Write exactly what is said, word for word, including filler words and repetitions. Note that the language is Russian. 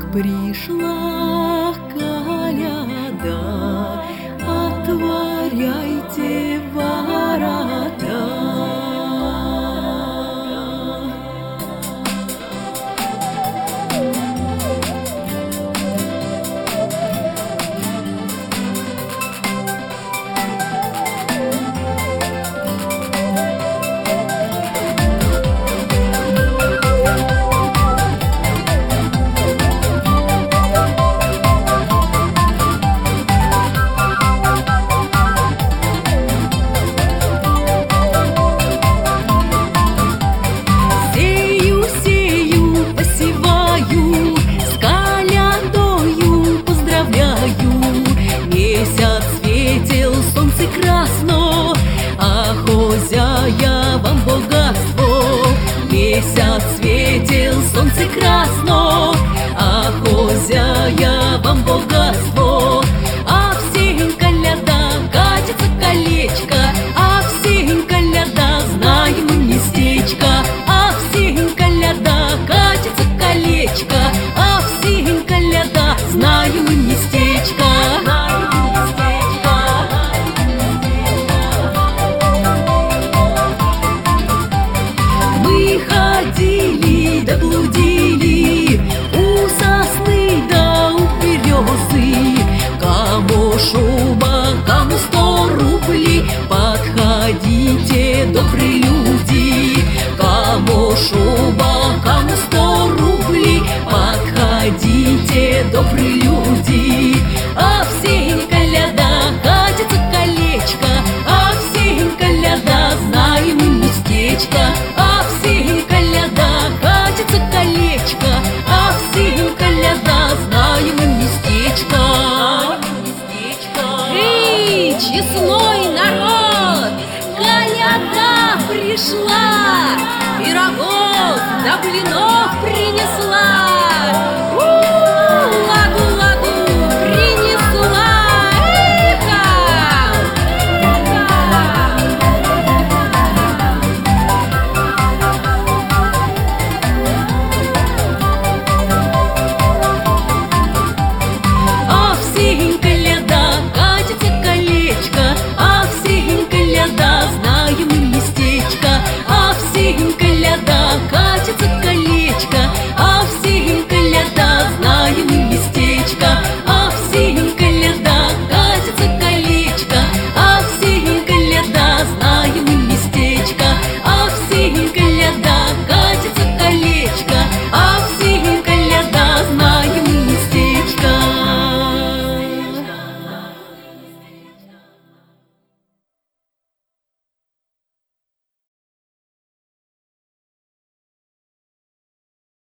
Пришла коляда, отворяйте ворота. Месяц светил, солнце красно, а хозяя вам богатство. Месяц светил, солнце красно, а хозяя вам богатство. А всем коляда катится колечко, а всем коляда знаем мы местечко. А всем коляда катится колечко, а всем коляда знаем мы местечко. Ходили да блудили у сосны да у березы. Кому шуба, кому сто рублей, подходите, добрые люди. Кому шуба, кому сто рублей, подходите, добрые люди. А всем коляда катится колечко, а всем коляда знаем мы местечко. А всем коляда катится колечко, а всем коляда знаем мы местечко. Эй, честной народ, коляда пришла, пирогов да блинов принесла.